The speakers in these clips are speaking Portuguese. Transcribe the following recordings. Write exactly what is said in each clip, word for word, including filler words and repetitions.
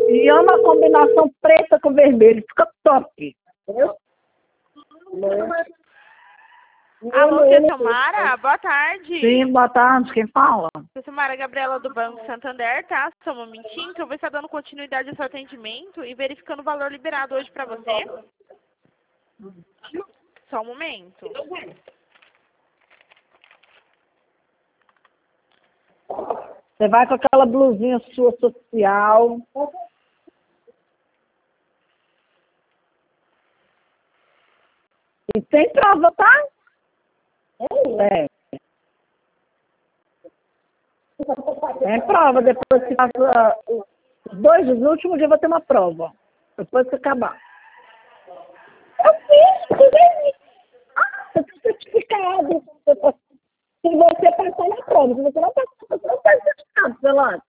E é uma combinação preta com vermelho. Fica top. Alô, tia Silmara, boa tarde. Sim, boa tarde. Quem fala? Tia Silmara, Gabriela do Banco Santander, tá? Só um momentinho que eu vou estar dando continuidade ao seu atendimento e verificando o valor liberado hoje pra você. Só um momento. Você vai com aquela blusinha sua social. E tem prova, tá? É. Tem prova, depois que passa os dois, os últimos dias vai ter uma prova. Depois que acabar. Eu fiz, tudo bem. Ah, você tem certificado. Se você passar na prova, se você não passar, você não tem certificado, sei lá.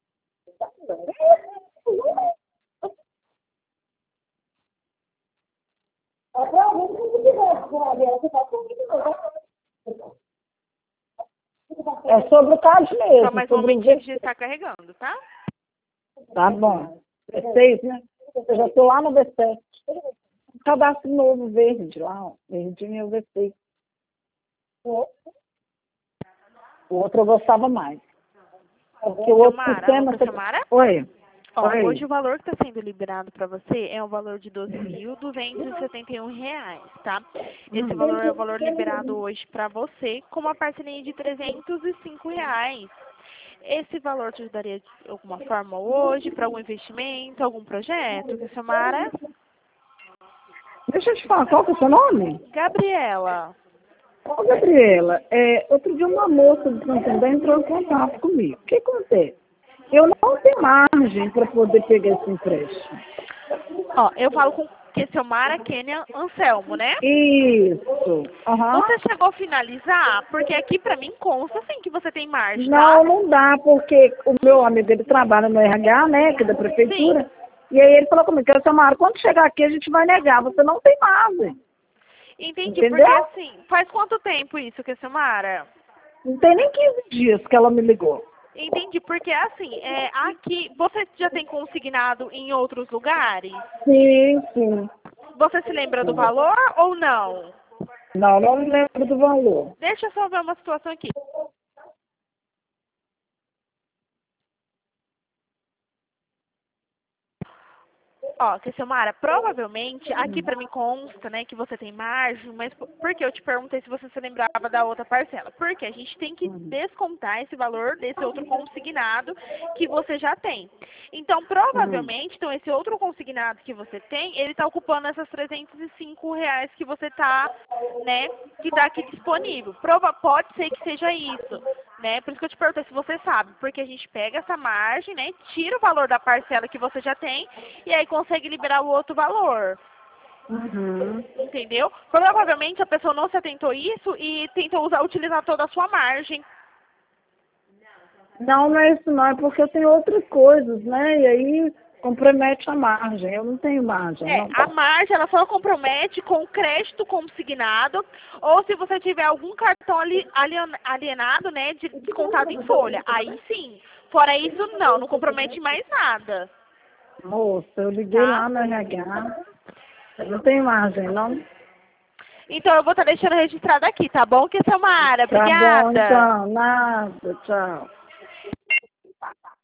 É sobre o caso mesmo. Só mais um sobre momentinho o... que está carregando, tá? Tá bom. V seis, né? Eu já estou lá no V sete. Cadastro novo verde lá, ó. Verdinho é o V seis. O outro eu gostava mais. Porque o outro Samara, sistema... alô, Samara? Oi. Ó, Oi. hoje o valor que está sendo liberado para você é um valor de doze mil duzentos e setenta e um reais, tá? Esse valor é o valor liberado hoje para você com uma parcelinha de trezentos e cinco reais. Esse valor te ajudaria de alguma forma hoje para algum investimento, algum projeto, Samara? Deixa eu te falar, qual que é o seu nome? Gabriela. Ô, Gabriela, é, outro dia uma moça do Santander entrou em contato comigo. O que acontece? Eu não tenho margem para poder pegar esse empréstimo. Ó, eu falo com que Samara Kênia Anselmo, né? Isso. Aham. Você chegou a finalizar? Porque aqui pra mim consta assim que você tem margem, Não, tá? não dá, porque o meu amigo ele trabalha no R H, né, que é da prefeitura. Sim. E aí ele falou comigo, Samara, quando chegar aqui a gente vai negar, você não tem margem. Entendi, Entendeu? porque assim, faz quanto tempo isso, que Samara? Não tem nem quinze dias que ela me ligou. Entendi, porque assim, é, aqui, você já tem consignado em outros lugares? Sim, sim. Você se lembra do valor ou não? Não, não me lembro do valor. Deixa eu só ver uma situação aqui. Ó, que Silmara, provavelmente, aqui pra mim consta, né, que você tem margem, mas por por que eu te perguntei se você se lembrava da outra parcela? Porque a gente tem que descontar esse valor desse outro consignado que você já tem. Então, Uhum. provavelmente, então, esse outro consignado que você tem, ele tá ocupando essas trezentos e cinco reais que você tá, né, que tá aqui disponível. Prova pode ser que seja isso, né? Por isso que eu te perguntei se você sabe, porque a gente pega essa margem, né, tira o valor da parcela que você já tem e aí consegue liberar o outro valor. Uhum. Entendeu? Provavelmente a pessoa não se atentou a isso e tentou usar, utilizar toda a sua margem. Não, não é isso não, é porque eu tenho outras coisas, né? E aí compromete a margem. Eu não tenho margem, É, não. a margem ela só compromete com o crédito consignado ou se você tiver algum cartão ali- alien- alienado, né, de descontado em folha. Aí sim. Fora isso, não, não compromete mais nada, Moça, eu liguei tá? lá no R H. Eu não tenho margem, não. Então eu vou estar deixando registrado aqui, tá bom, que Samara? Tá bom, Obrigada. então. Nada. Tchau.